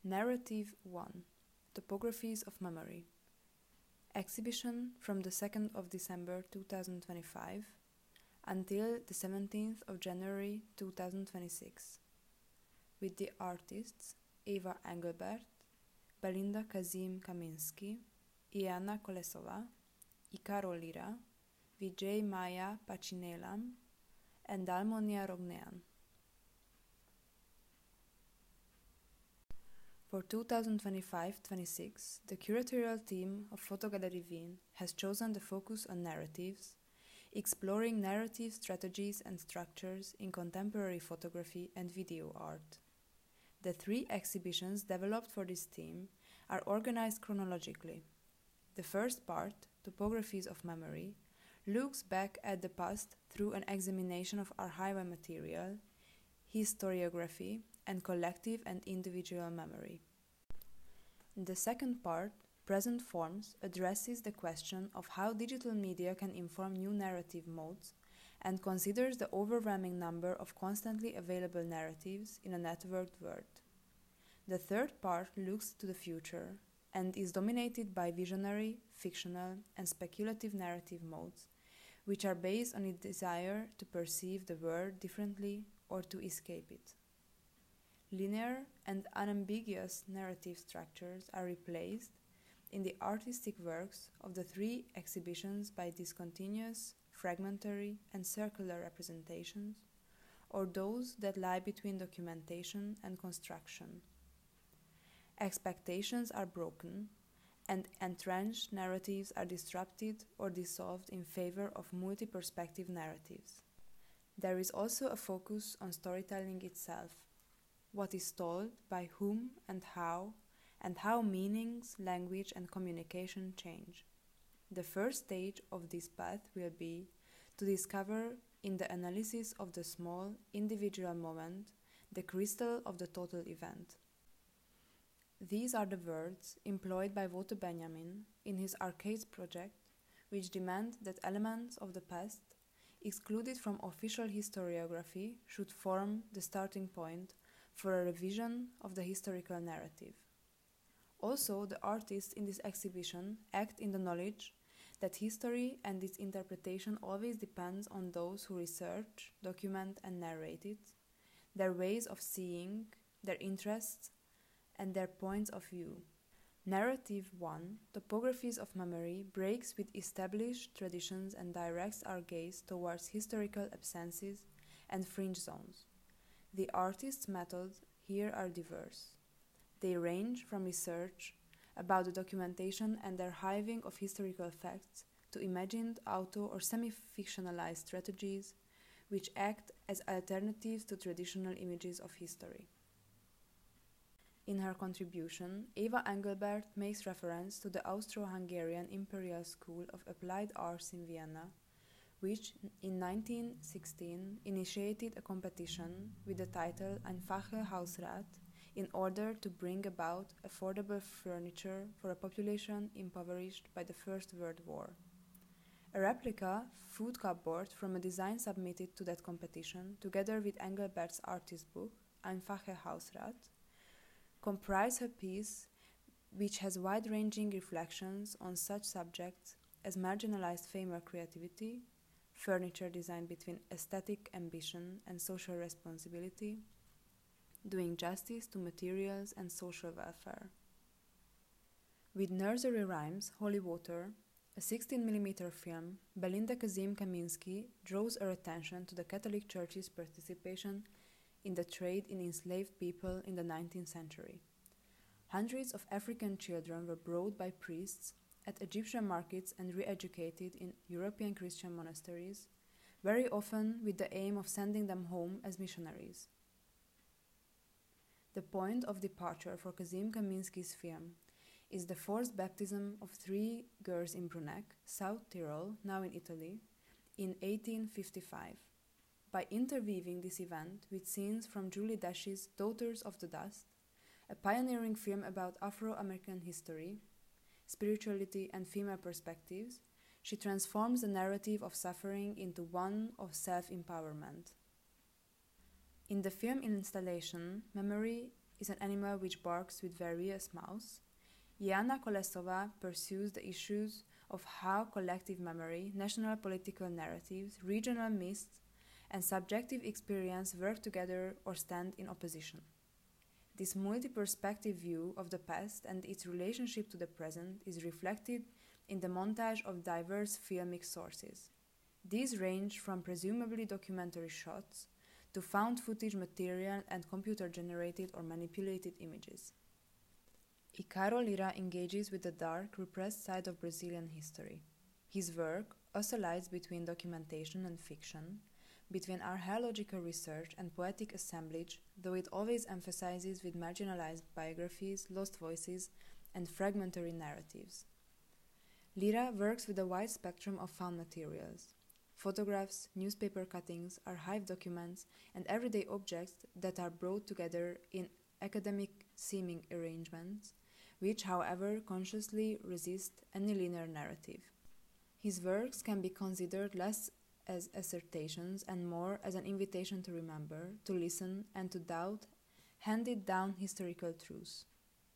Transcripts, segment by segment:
Narrative 1. Topographies of Memory. Exhibition from the 2nd of December 2025 until the 17th of January 2026 with the artists Eva Engelbert, Belinda Kazim-Kaminski, Iana Kolesova, Ikaro Lira, Vijay Maya Pachinelam, and Dalmonia Rognean. For 2025-26, the curatorial team of Fotogallery Wien has chosen the focus on narratives, exploring narrative strategies and structures in contemporary photography and video art. The 3 exhibitions developed for this theme are organized chronologically. The first part, Topographies of Memory, looks back at the past through an examination of archival material, historiography, and collective and individual memory. The second part, Present Forms, addresses the question of how digital media can inform new narrative modes and considers the overwhelming number of constantly available narratives in a networked world. The third part looks to the future and is dominated by visionary, fictional, and speculative narrative modes, which are based on a desire to perceive the world differently or to escape it. Linear and unambiguous narrative structures are replaced in the artistic works of the 3 exhibitions by discontinuous, fragmentary, and circular representations, or those that lie between documentation and construction. Expectations are broken, and entrenched narratives are disrupted or dissolved in favor of multi-perspective narratives. There is also a focus on storytelling itself, what is told, by whom and how meanings, language, and communication change. The first stage of this path will be to discover in the analysis of the small, individual moment the crystal of the total event. These are the words employed by Woto Benjamin in his Arcades project, which demand that elements of the past, excluded from official historiography, should form the starting point for a revision of the historical narrative. Also, the artists in this exhibition act in the knowledge that history and its interpretation always depends on those who research, document, and narrate it, their ways of seeing, their interests, and their points of view. Narrative 1, Topographies of Memory, breaks with established traditions and directs our gaze towards historical absences and fringe zones. The artists' methods here are diverse. They range from research about the documentation and archiving of historical facts to imagined auto or semi-fictionalized strategies which act as alternatives to traditional images of history. In her contribution, Eva Engelbert makes reference to the Austro-Hungarian Imperial School of Applied Arts in Vienna, which in 1916 initiated a competition with the title Einfache Hausrat in order to bring about affordable furniture for a population impoverished by the First World War. A replica food cupboard from a design submitted to that competition, together with Engelbert's artist book Einfache Hausrat, comprise her piece, which has wide-ranging reflections on such subjects as marginalized female creativity, furniture design between aesthetic ambition and social responsibility, doing justice to materials and social welfare. With Nursery Rhymes, Holy Water, a 16mm film, Belinda Kazim-Kaminski draws our attention to the Catholic Church's participation in the trade in enslaved people in the 19th century. Hundreds of African children were brought by priests at Egyptian markets and re-educated in European Christian monasteries, very often with the aim of sending them home as missionaries. The point of departure for Kazim-Kaminski's film is the forced baptism of 3 girls in Bruneck, South Tyrol, now in Italy, in 1855. By interweaving this event with scenes from Julie Dash's Daughters of the Dust, a pioneering film about Afro-American history, spirituality, and female perspectives, she transforms the narrative of suffering into one of self-empowerment. In the film installation, memory is an animal which barks with various mouths, Jana Kolesova pursues the issues of how collective memory, national political narratives, regional myths, and subjective experience work together or stand in opposition. This multi-perspective view of the past and its relationship to the present is reflected in the montage of diverse filmic sources. These range from presumably documentary shots to found footage material and computer-generated or manipulated images. Icaro Lira engages with the dark, repressed side of Brazilian history. His work oscillates between documentation and fiction, between archaeological research and poetic assemblage, though it always emphasizes with marginalized biographies, lost voices, and fragmentary narratives. Lira works with a wide spectrum of found materials: photographs, newspaper cuttings, archive documents, and everyday objects that are brought together in academic-seeming arrangements, which, however, consciously resist any linear narrative. His works can be considered less as assertions and more as an invitation to remember, to listen, and to doubt handed-down historical truths.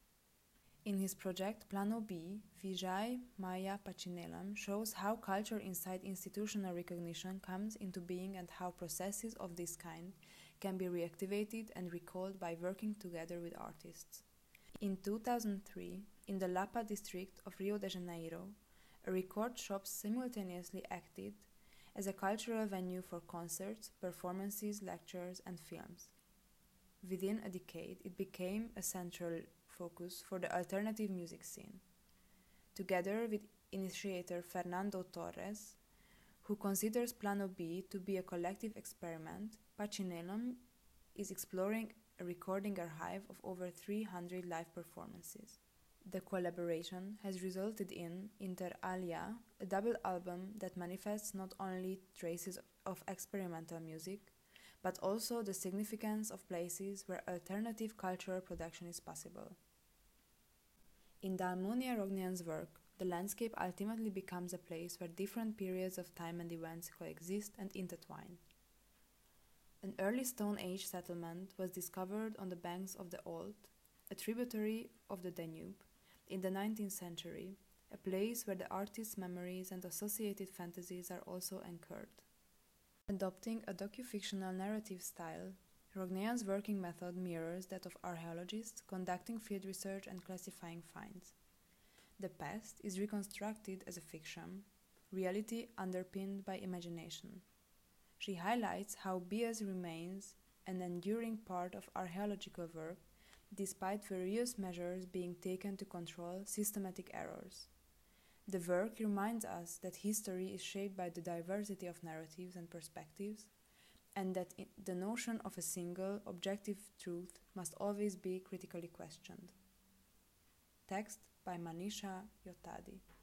In his project Plano B, Vijay Maya Pachinelam shows how culture inside institutional recognition comes into being and how processes of this kind can be reactivated and recalled by working together with artists. In 2003, in the Lapa district of Rio de Janeiro, a record shop simultaneously acted as a cultural venue for concerts, performances, lectures, and films. Within a decade, it became a central focus for the alternative music scene. Together with initiator Fernando Torres, who considers Plano B to be a collective experiment, Pachinelam is exploring a recording archive of over 300 live performances. The collaboration has resulted in Inter Alia, a double album that manifests not only traces of experimental music, but also the significance of places where alternative cultural production is possible. In Dalmonia Rognian's work, the landscape ultimately becomes a place where different periods of time and events coexist and intertwine. An early Stone Age settlement was discovered on the banks of the Olt, a tributary of the Danube, in the 19th century, a place where the artist's memories and associated fantasies are also anchored. Adopting a docu-fictional narrative style, Rognian's working method mirrors that of archaeologists conducting field research and classifying finds. The past is reconstructed as a fiction, reality underpinned by imagination. She highlights how bias remains an enduring part of archaeological work, despite various measures being taken to control systematic errors. The work reminds us that history is shaped by the diversity of narratives and perspectives, and that the notion of a single, objective truth must always be critically questioned. Text by Manisha Yotadi.